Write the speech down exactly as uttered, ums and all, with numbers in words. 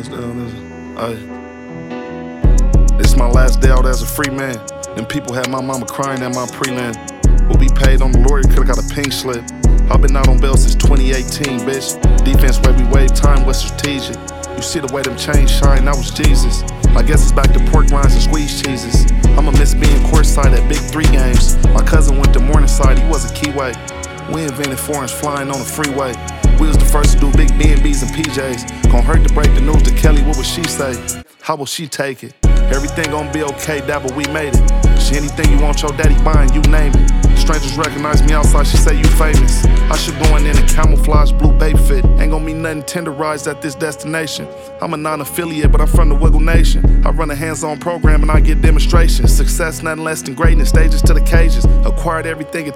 this down. This is my last day out as a free man. Them people had my mama crying at my pre-land. What we paid on the lawyer could've got a pink slip. I've been out on bail since twenty eighteen, bitch. Defense where we wave time was strategic. You see the way them chains shine, that was Jesus. I guess it's back to pork rinds and squeeze cheeses. I'ma miss being courtside at Big Three games. My cousin went to Morningside, he was a keyway. We invented foreigns flying on the freeway. We was the first to do big B and B's and P Js. Gon' hurt to break the news to Kelly, what would she say? How will she take it? Everything gon' be okay, that but we made it. She anything you want your daddy buying, you name it. Strangers recognize me outside, she say you famous. I should go in in a camouflage blue babe fit. Ain't gon' be nothing tenderized at this destination. I'm a non-affiliate, but I'm from the Wiggle Nation. I run a hands-on program and I get demonstrations. Success, nothing less than greatness, stages to the cages. Acquired everything